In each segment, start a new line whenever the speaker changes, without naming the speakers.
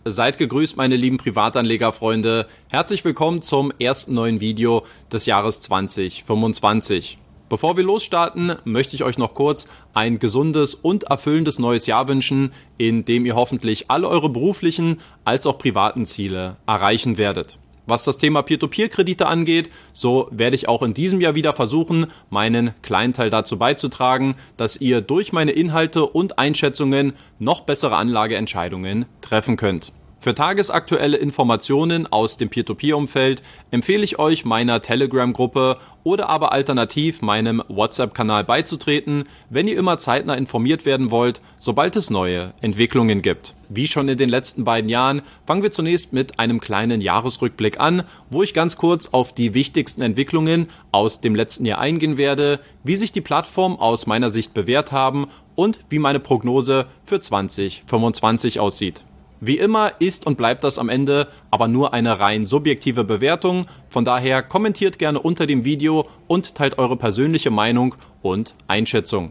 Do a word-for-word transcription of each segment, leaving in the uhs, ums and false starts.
seid gegrüßt, meine lieben Privatanlegerfreunde. Herzlich willkommen zum ersten neuen Video des Jahres zwanzig fünfundzwanzig. Bevor wir losstarten, möchte ich euch noch kurz ein gesundes und erfüllendes neues Jahr wünschen, in dem ihr hoffentlich alle eure beruflichen als auch privaten Ziele erreichen werdet. Was das Thema Peer-to-Peer-Kredite angeht, so werde ich auch in diesem Jahr wieder versuchen, meinen kleinen Teil dazu beizutragen, dass ihr durch meine Inhalte und Einschätzungen noch bessere Anlageentscheidungen treffen könnt. Für tagesaktuelle Informationen aus dem Peer-to-Peer-Umfeld empfehle ich euch, meiner Telegram-Gruppe oder aber alternativ meinem WhatsApp-Kanal beizutreten, wenn ihr immer zeitnah informiert werden wollt, sobald es neue Entwicklungen gibt. Wie schon in den letzten beiden Jahren fangen wir zunächst mit einem kleinen Jahresrückblick an, wo ich ganz kurz auf die wichtigsten Entwicklungen aus dem letzten Jahr eingehen werde, wie sich die Plattformen aus meiner Sicht bewährt haben und wie meine Prognose für zwanzig fünfundzwanzig aussieht. Wie immer ist und bleibt das am Ende aber nur eine rein subjektive Bewertung, von daher kommentiert gerne unter dem Video und teilt eure persönliche Meinung und Einschätzung.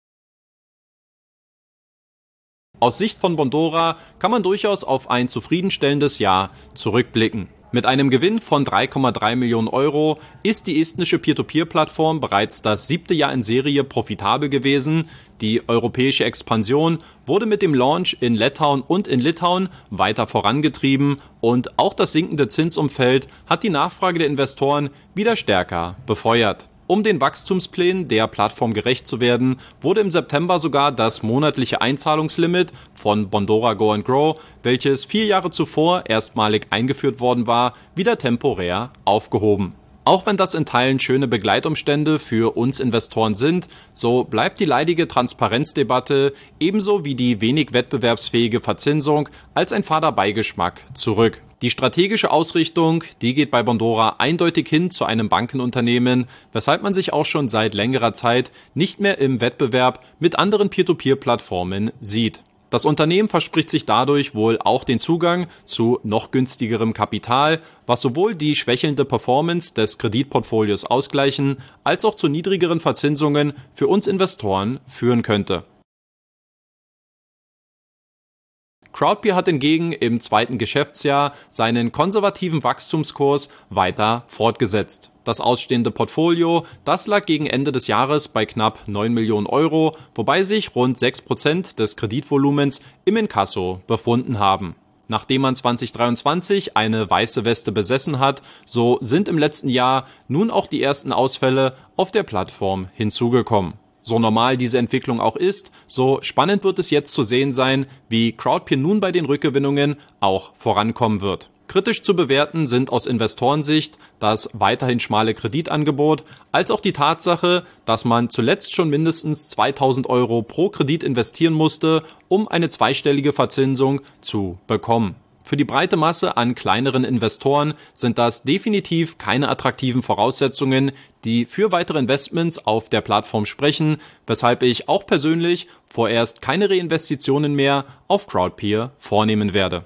Aus Sicht von Bondora kann man durchaus auf ein zufriedenstellendes Jahr zurückblicken. Mit einem Gewinn von drei Komma drei Millionen Euro ist die estnische Peer-to-Peer-Plattform bereits das siebte Jahr in Serie profitabel gewesen. Die europäische Expansion wurde mit dem Launch in Lettland und in Litauen weiter vorangetrieben und auch das sinkende Zinsumfeld hat die Nachfrage der Investoren wieder stärker befeuert. Um den Wachstumsplänen der Plattform gerecht zu werden, wurde im September sogar das monatliche Einzahlungslimit von Bondora Go and Grow, welches vier Jahre zuvor erstmalig eingeführt worden war, wieder temporär aufgehoben. Auch wenn das in Teilen schöne Begleitumstände für uns Investoren sind, so bleibt die leidige Transparenzdebatte ebenso wie die wenig wettbewerbsfähige Verzinsung als ein fader Beigeschmack zurück. Die strategische Ausrichtung, die geht bei Bondora eindeutig hin zu einem Bankenunternehmen, weshalb man sich auch schon seit längerer Zeit nicht mehr im Wettbewerb mit anderen Peer-to-Peer-Plattformen sieht. Das Unternehmen verspricht sich dadurch wohl auch den Zugang zu noch günstigerem Kapital, was sowohl die schwächelnde Performance des Kreditportfolios ausgleichen, als auch zu niedrigeren Verzinsungen für uns Investoren führen könnte. Crowdpeer hat hingegen im zweiten Geschäftsjahr seinen konservativen Wachstumskurs weiter fortgesetzt. Das ausstehende Portfolio, das lag gegen Ende des Jahres bei knapp neun Millionen Euro, wobei sich rund sechs Prozent des Kreditvolumens im Inkasso befunden haben. Nachdem man zwanzig dreiundzwanzig eine weiße Weste besessen hat, so sind im letzten Jahr nun auch die ersten Ausfälle auf der Plattform hinzugekommen. So normal diese Entwicklung auch ist, so spannend wird es jetzt zu sehen sein, wie Crowdpeer nun bei den Rückgewinnungen auch vorankommen wird. Kritisch zu bewerten sind aus Investorensicht das weiterhin schmale Kreditangebot, als auch die Tatsache, dass man zuletzt schon mindestens zweitausend Euro pro Kredit investieren musste, um eine zweistellige Verzinsung zu bekommen. Für die breite Masse an kleineren Investoren sind das definitiv keine attraktiven Voraussetzungen, die für weitere Investments auf der Plattform sprechen, weshalb ich auch persönlich vorerst keine Reinvestitionen mehr auf Crowdpeer vornehmen werde.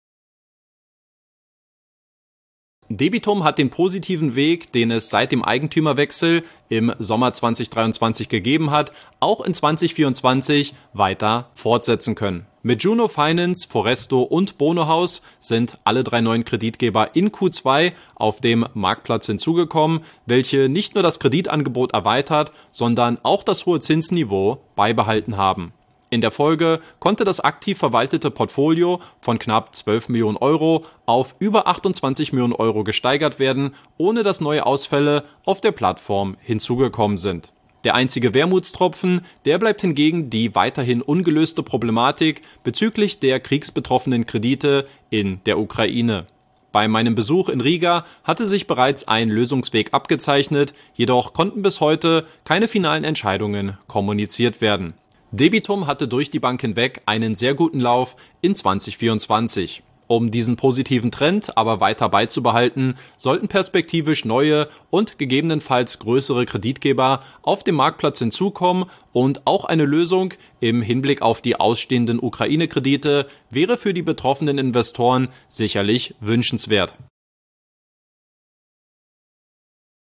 Debitum hat den positiven Weg, den es seit dem Eigentümerwechsel im Sommer zwanzig dreiundzwanzig gegeben hat, auch in zwanzig vierundzwanzig weiter fortsetzen können. Mit Juno Finance, Foresto und Bonohaus sind alle drei neuen Kreditgeber in Q zwei auf dem Marktplatz hinzugekommen, welche nicht nur das Kreditangebot erweitert, sondern auch das hohe Zinsniveau beibehalten haben. In der Folge konnte das aktiv verwaltete Portfolio von knapp zwölf Millionen Euro auf über achtundzwanzig Millionen Euro gesteigert werden, ohne dass neue Ausfälle auf der Plattform hinzugekommen sind. Der einzige Wermutstropfen, der bleibt hingegen die weiterhin ungelöste Problematik bezüglich der kriegsbetroffenen Kredite in der Ukraine. Bei meinem Besuch in Riga hatte sich bereits ein Lösungsweg abgezeichnet, jedoch konnten bis heute keine finalen Entscheidungen kommuniziert werden. Debitum hatte durch die Bank hinweg einen sehr guten Lauf in zwanzig vierundzwanzig. Um diesen positiven Trend aber weiter beizubehalten, sollten perspektivisch neue und gegebenenfalls größere Kreditgeber auf dem Marktplatz hinzukommen und auch eine Lösung im Hinblick auf die ausstehenden Ukraine-Kredite wäre für die betroffenen Investoren sicherlich wünschenswert.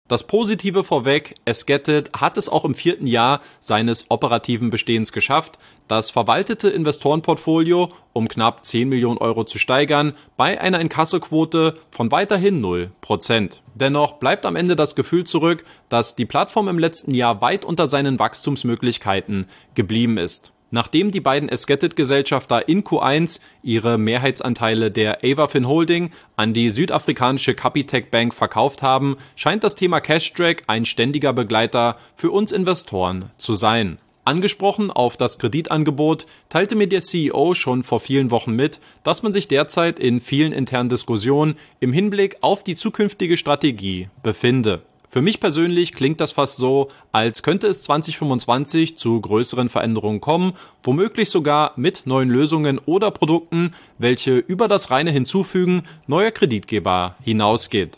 Das Positive vorweg, Esketit hat es auch im vierten Jahr seines operativen Bestehens geschafft, das verwaltete Investorenportfolio um knapp zehn Millionen Euro zu steigern, bei einer Inkassoquote von weiterhin null Prozent. Dennoch bleibt am Ende das Gefühl zurück, dass die Plattform im letzten Jahr weit unter seinen Wachstumsmöglichkeiten geblieben ist. Nachdem die beiden Esketit-Gesellschafter in Q eins ihre Mehrheitsanteile der Avafin Holding an die südafrikanische Capitec Bank verkauft haben, scheint das Thema Cash-Drag ein ständiger Begleiter für uns Investoren zu sein. Angesprochen auf das Kreditangebot teilte mir der C E O schon vor vielen Wochen mit, dass man sich derzeit in vielen internen Diskussionen im Hinblick auf die zukünftige Strategie befinde. Für mich persönlich klingt das fast so, als könnte es zwanzig fünfundzwanzig zu größeren Veränderungen kommen, womöglich sogar mit neuen Lösungen oder Produkten, welche über das reine Hinzufügen neuer Kreditgeber hinausgeht.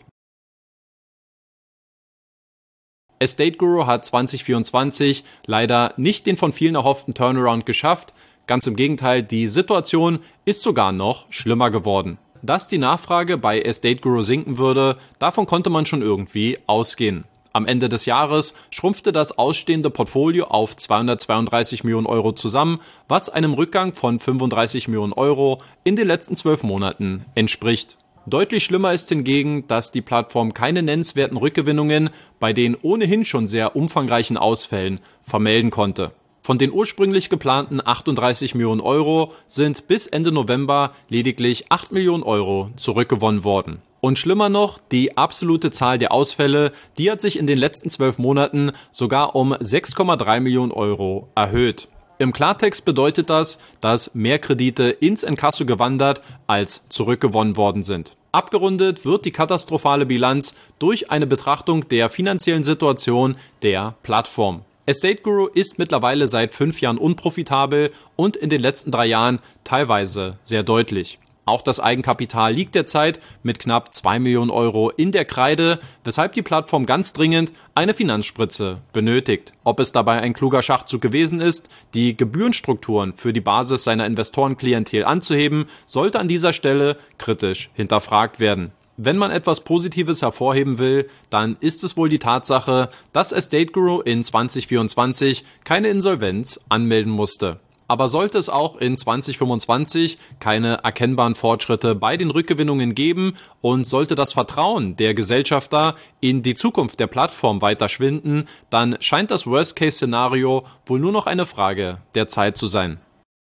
Estate Guru hat zwanzig vierundzwanzig leider nicht den von vielen erhofften Turnaround geschafft, ganz im Gegenteil, die Situation ist sogar noch schlimmer geworden. Dass die Nachfrage bei Estate Guru sinken würde, davon konnte man schon irgendwie ausgehen. Am Ende des Jahres schrumpfte das ausstehende Portfolio auf zweihundertzweiunddreißig Millionen Euro zusammen, was einem Rückgang von fünfunddreißig Millionen Euro in den letzten zwölf Monaten entspricht. Deutlich schlimmer ist hingegen, dass die Plattform keine nennenswerten Rückgewinnungen bei den ohnehin schon sehr umfangreichen Ausfällen vermelden konnte. Von den ursprünglich geplanten achtunddreißig Millionen Euro sind bis Ende November lediglich acht Millionen Euro zurückgewonnen worden. Und schlimmer noch, die absolute Zahl der Ausfälle, die hat sich in den letzten zwölf Monaten sogar um sechs Komma drei Millionen Euro erhöht. Im Klartext bedeutet das, dass mehr Kredite ins Inkasso gewandert als zurückgewonnen worden sind. Abgerundet wird die katastrophale Bilanz durch eine Betrachtung der finanziellen Situation der Plattform. Estate Guru ist mittlerweile seit fünf Jahren unprofitabel und in den letzten drei Jahren teilweise sehr deutlich. Auch das Eigenkapital liegt derzeit mit knapp zwei Millionen Euro in der Kreide, weshalb die Plattform ganz dringend eine Finanzspritze benötigt. Ob es dabei ein kluger Schachzug gewesen ist, die Gebührenstrukturen für die Basis seiner Investorenklientel anzuheben, sollte an dieser Stelle kritisch hinterfragt werden. Wenn man etwas Positives hervorheben will, dann ist es wohl die Tatsache, dass Estate Guru in zwanzig vierundzwanzig keine Insolvenz anmelden musste. Aber sollte es auch in zwanzig fünfundzwanzig keine erkennbaren Fortschritte bei den Rückgewinnungen geben und sollte das Vertrauen der Gesellschafter in die Zukunft der Plattform weiter schwinden, dann scheint das Worst-Case-Szenario wohl nur noch eine Frage der Zeit zu sein.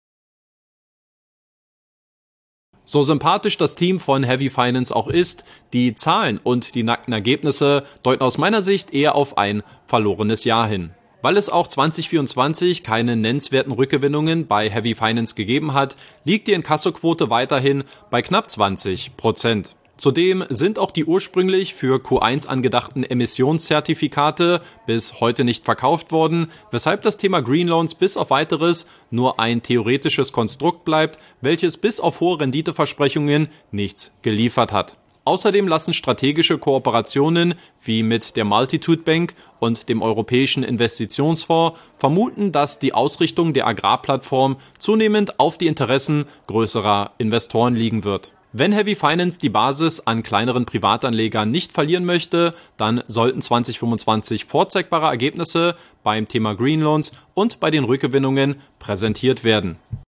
So sympathisch das Team von Heavy Finance auch ist, die Zahlen und die nackten Ergebnisse deuten aus meiner Sicht eher auf ein verlorenes Jahr hin. Weil es auch zwanzig vierundzwanzig keine nennenswerten Rückgewinnungen bei Heavy Finance gegeben hat, liegt die Inkassoquote weiterhin bei knapp zwanzig Prozent. Zudem sind auch die ursprünglich für Q eins angedachten Emissionszertifikate bis heute nicht verkauft worden, weshalb das Thema Green Loans bis auf weiteres nur ein theoretisches Konstrukt bleibt, welches bis auf hohe Renditeversprechungen nichts geliefert hat. Außerdem lassen strategische Kooperationen wie mit der Multitude Bank und dem Europäischen Investitionsfonds vermuten, dass die Ausrichtung der Agrarplattform zunehmend auf die Interessen größerer Investoren liegen wird. Wenn Heavy Finance die Basis an kleineren Privatanlegern nicht verlieren möchte, dann sollten zwanzig fünfundzwanzig vorzeigbare Ergebnisse beim Thema Green Loans und bei den Rückgewinnungen präsentiert werden.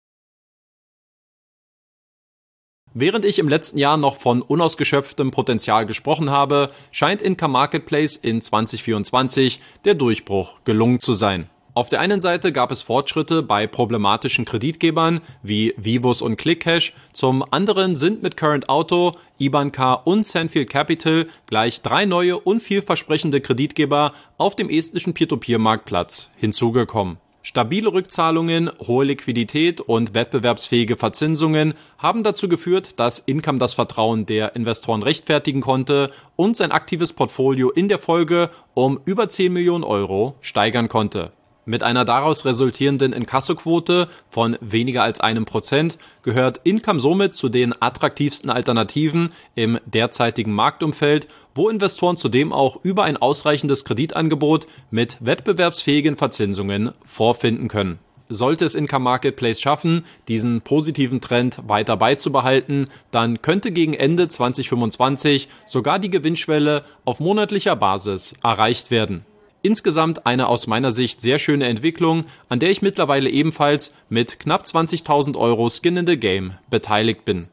Während ich im letzten Jahr noch von unausgeschöpftem Potenzial gesprochen habe, scheint Income Marketplace in zwanzig vierundzwanzig der Durchbruch gelungen zu sein. Auf der einen Seite gab es Fortschritte bei problematischen Kreditgebern wie Vivus und ClickCash, zum anderen sind mit Current Auto, IBANCAR und Sandfield Capital gleich drei neue und vielversprechende Kreditgeber auf dem estnischen Peer-to-Peer-Marktplatz hinzugekommen. Stabile Rückzahlungen, hohe Liquidität und wettbewerbsfähige Verzinsungen haben dazu geführt, dass Income das Vertrauen der Investoren rechtfertigen konnte und sein aktives Portfolio in der Folge um über zehn Millionen Euro steigern konnte. Mit einer daraus resultierenden Inkassoquote von weniger als einem Prozent gehört Income somit zu den attraktivsten Alternativen im derzeitigen Marktumfeld, wo Investoren zudem auch über ein ausreichendes Kreditangebot mit wettbewerbsfähigen Verzinsungen vorfinden können. Sollte es Income Marketplace schaffen, diesen positiven Trend weiter beizubehalten, dann könnte gegen Ende zwanzig fünfundzwanzig sogar die Gewinnschwelle auf monatlicher Basis erreicht werden. Insgesamt eine aus meiner Sicht sehr schöne Entwicklung, an der ich mittlerweile ebenfalls mit knapp zwanzigtausend Euro Skin in the Game beteiligt bin.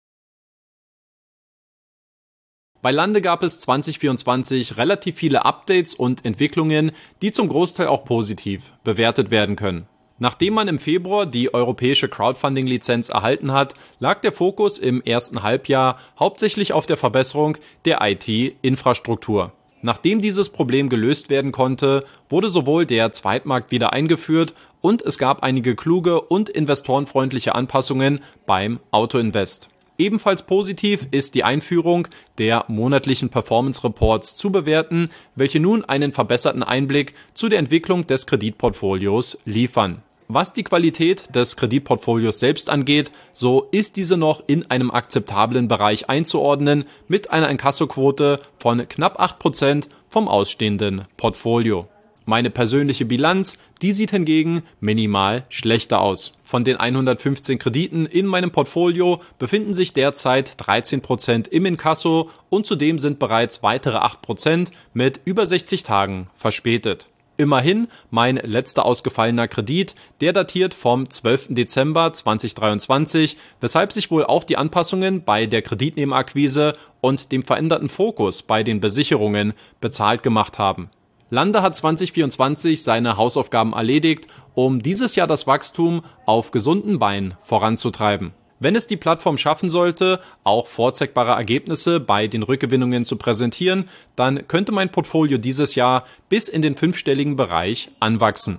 Bei Lande gab es zwanzig vierundzwanzig relativ viele Updates und Entwicklungen, die zum Großteil auch positiv bewertet werden können. Nachdem man im Februar die europäische Crowdfunding-Lizenz erhalten hat, lag der Fokus im ersten Halbjahr hauptsächlich auf der Verbesserung der I T-Infrastruktur. Nachdem dieses Problem gelöst werden konnte, wurde sowohl der Zweitmarkt wieder eingeführt und es gab einige kluge und investorenfreundliche Anpassungen beim Auto-Invest. Ebenfalls positiv ist die Einführung der monatlichen Performance Reports zu bewerten, welche nun einen verbesserten Einblick zu der Entwicklung des Kreditportfolios liefern. Was die Qualität des Kreditportfolios selbst angeht, so ist diese noch in einem akzeptablen Bereich einzuordnen mit einer Inkassoquote von knapp acht Prozent vom ausstehenden Portfolio. Meine persönliche Bilanz, die sieht hingegen minimal schlechter aus. Von den hundertfünfzehn Krediten in meinem Portfolio befinden sich derzeit dreizehn Prozent im Inkasso und zudem sind bereits weitere acht Prozent mit über sechzig Tagen verspätet. Immerhin mein letzter ausgefallener Kredit, der datiert vom zwölften Dezember zweitausenddreiundzwanzig, weshalb sich wohl auch die Anpassungen bei der Kreditnehmerakquise und dem veränderten Fokus bei den Besicherungen bezahlt gemacht haben. Lande hat zwanzig vierundzwanzig seine Hausaufgaben erledigt, um dieses Jahr das Wachstum auf gesunden Beinen voranzutreiben. Wenn es die Plattform schaffen sollte, auch vorzeigbare Ergebnisse bei den Rückgewinnungen zu präsentieren, dann könnte mein Portfolio dieses Jahr bis in den fünfstelligen Bereich anwachsen.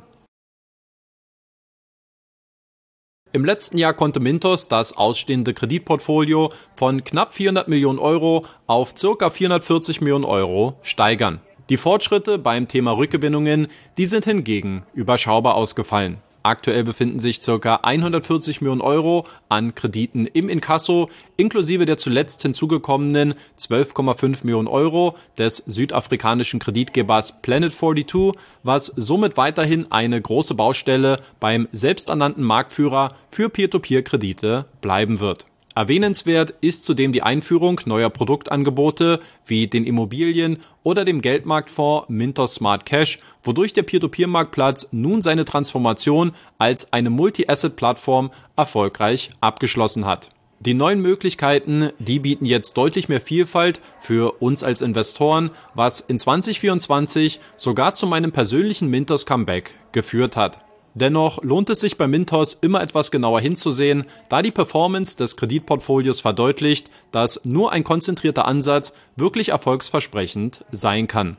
Im letzten Jahr konnte Mintos das ausstehende Kreditportfolio von knapp vierhundert Millionen Euro auf ca. vierhundertvierzig Millionen Euro steigern. Die Fortschritte beim Thema Rückgewinnungen, die sind hingegen überschaubar ausgefallen. Aktuell befinden sich ca. hundertvierzig Millionen Euro an Krediten im Inkasso, inklusive der zuletzt hinzugekommenen zwölf Komma fünf Millionen Euro des südafrikanischen Kreditgebers Planet zweiundvierzig, was somit weiterhin eine große Baustelle beim selbsternannten Marktführer für Peer-to-Peer-Kredite bleiben wird. Erwähnenswert ist zudem die Einführung neuer Produktangebote wie den Immobilien- oder dem Geldmarktfonds Mintos Smart Cash, wodurch der Peer-to-Peer-Marktplatz nun seine Transformation als eine Multi-Asset-Plattform erfolgreich abgeschlossen hat. Die neuen Möglichkeiten, die bieten jetzt deutlich mehr Vielfalt für uns als Investoren, was in zwanzig vierundzwanzig sogar zu meinem persönlichen Mintos Comeback geführt hat. Dennoch lohnt es sich bei Mintos immer etwas genauer hinzusehen, da die Performance des Kreditportfolios verdeutlicht, dass nur ein konzentrierter Ansatz wirklich erfolgsversprechend sein kann.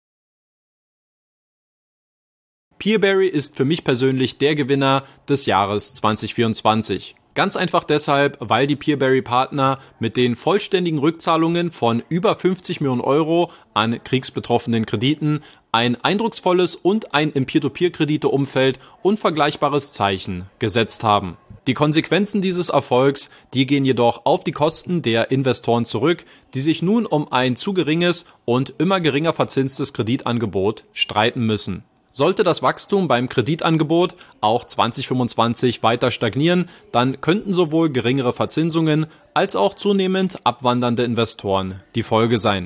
Peerberry ist für mich persönlich der Gewinner des Jahres zwanzig vierundzwanzig. Ganz einfach deshalb, weil die Peerberry-Partner mit den vollständigen Rückzahlungen von über fünfzig Millionen Euro an kriegsbetroffenen Krediten ein eindrucksvolles und ein im Peer-to-Peer-Kredite-Umfeld unvergleichbares Zeichen gesetzt haben. Die Konsequenzen dieses Erfolgs, die gehen jedoch auf die Kosten der Investoren zurück, die sich nun um ein zu geringes und immer geringer verzinstes Kreditangebot streiten müssen. Sollte das Wachstum beim Kreditangebot auch zwanzig fünfundzwanzig weiter stagnieren, dann könnten sowohl geringere Verzinsungen als auch zunehmend abwandernde Investoren die Folge sein.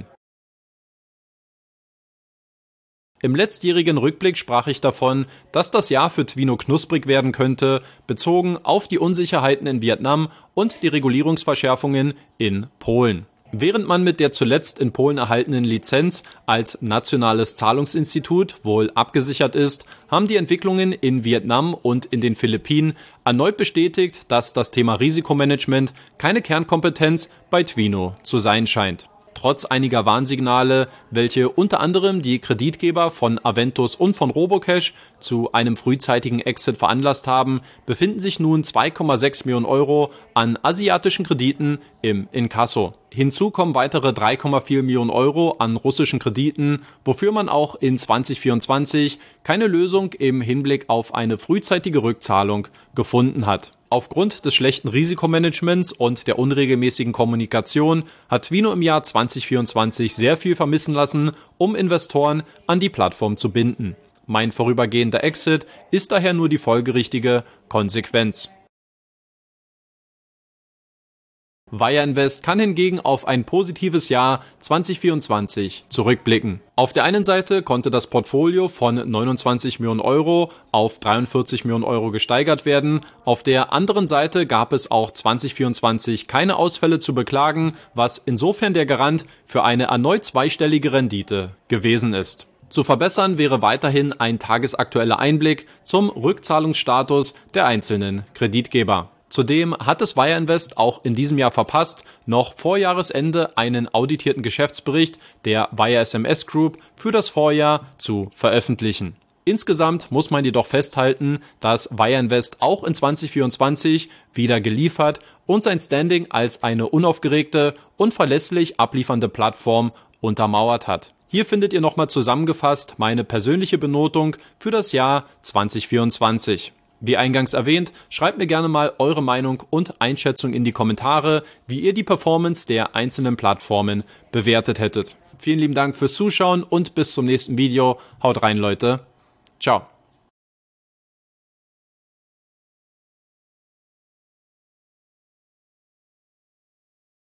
Im letztjährigen Rückblick sprach ich davon, dass das Jahr für Twino knusprig werden könnte, bezogen auf die Unsicherheiten in Vietnam und die Regulierungsverschärfungen in Polen. Während man mit der zuletzt in Polen erhaltenen Lizenz als nationales Zahlungsinstitut wohl abgesichert ist, haben die Entwicklungen in Vietnam und in den Philippinen erneut bestätigt, dass das Thema Risikomanagement keine Kernkompetenz bei Twino zu sein scheint. Trotz einiger Warnsignale, welche unter anderem die Kreditgeber von Aventus und von Robocash zu einem frühzeitigen Exit veranlasst haben, befinden sich nun zwei Komma sechs Millionen Euro an asiatischen Krediten im Inkasso. Hinzu kommen weitere drei Komma vier Millionen Euro an russischen Krediten, wofür man auch in zwanzig vierundzwanzig keine Lösung im Hinblick auf eine frühzeitige Rückzahlung gefunden hat. Aufgrund des schlechten Risikomanagements und der unregelmäßigen Kommunikation hat Twino im Jahr zwanzig vierundzwanzig sehr viel vermissen lassen, um Investoren an die Plattform zu binden. Mein vorübergehender Exit ist daher nur die folgerichtige Konsequenz. Wire Invest kann hingegen auf ein positives Jahr zwanzig vierundzwanzig zurückblicken. Auf der einen Seite konnte das Portfolio von neunundzwanzig Millionen Euro auf dreiundvierzig Millionen Euro gesteigert werden. Auf der anderen Seite gab es auch zwanzig vierundzwanzig keine Ausfälle zu beklagen, was insofern der Garant für eine erneut zweistellige Rendite gewesen ist. Zu verbessern wäre weiterhin ein tagesaktueller Einblick zum Rückzahlungsstatus der einzelnen Kreditgeber. Zudem hat es Wire Invest auch in diesem Jahr verpasst, noch vor Jahresende einen auditierten Geschäftsbericht der Wire S M S Group für das Vorjahr zu veröffentlichen. Insgesamt muss man jedoch festhalten, dass Wire Invest auch in zwanzig vierundzwanzig wieder geliefert und sein Standing als eine unaufgeregte und verlässlich abliefernde Plattform untermauert hat. Hier findet ihr nochmal zusammengefasst meine persönliche Benotung für das Jahr zwanzig vierundzwanzig. Wie eingangs erwähnt, schreibt mir gerne mal eure Meinung und Einschätzung in die Kommentare, wie ihr die Performance der einzelnen Plattformen bewertet hättet. Vielen lieben Dank fürs Zuschauen und bis zum nächsten Video. Haut rein, Leute. Ciao.